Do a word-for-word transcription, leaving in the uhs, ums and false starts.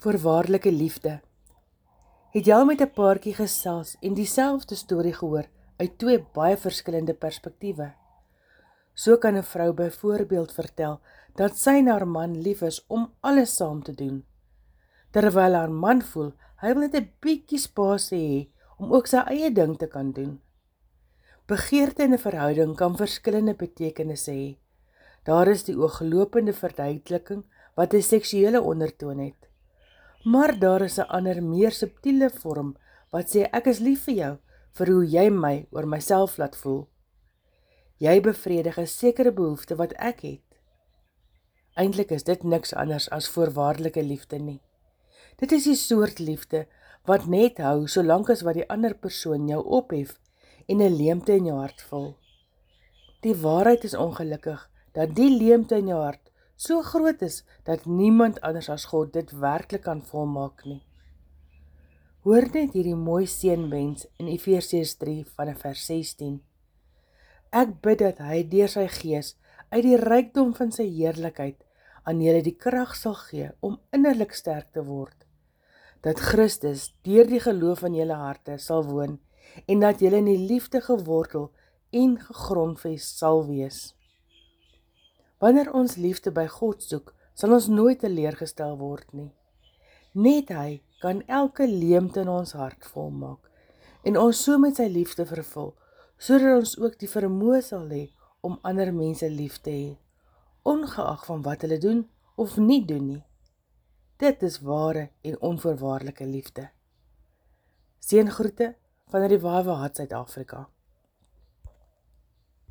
Voorwaardelike liefde. Het jy al met 'n paartjie gesels en dieselfde storie gehoor uit twee baie verskillende perspektiewe? So kan 'n vrou byvoorbeeld vertel dat sy en haar man lief is om alles saam te doen, terwyl haar man voel hy wil net 'n bietjie spasie hê om ook sy eie ding te kan doen. Begeerte in 'n verhouding kan verskillende betekenisse hê. Daar is die ooglopende verduideliking wat 'n seksuele ondertoon het. Maar daar is 'n ander meer subtiele vorm wat sê ek is lief vir jou vir hoe jy my oor myself laat voel. Jy bevredig 'n sekere behoefte wat ek het. Eintlik is dit niks anders as voorwaardelike liefde nie. Dit is die soort liefde wat net hou solank as wat die ander persoon jou ophef en 'n leemte in jou hart vul. Die waarheid is ongelukkig dat die leemte in jou hart so groot is dat niemand anders as God dit werklik kan volmaak nie. Hoor net hierdie mooi seënwens in Efesiërs drie vanaf vers sestien. Ek bid dat hy deur sy gees uit die rykdom van sy heerlikheid aan julle die krag sal gee om innerlik sterk te word, dat Christus deur die geloof in julle harte sal woon en dat julle in die liefde gewortel en gegrondves sal wees. Wanneer ons liefde by God soek, sal ons nooit teleurgestel word nie. Net hy kan elke leemte in ons hart volmaak en ons so met sy liefde vervul, sodat ons ook die vermoë sal hê om ander mense lief te hê, ongeag van wat hulle doen of nie doen nie. Dit is ware en onvoorwaardelike liefde. Seëngroete vanuit die Wawe Hart Suid-Afrika.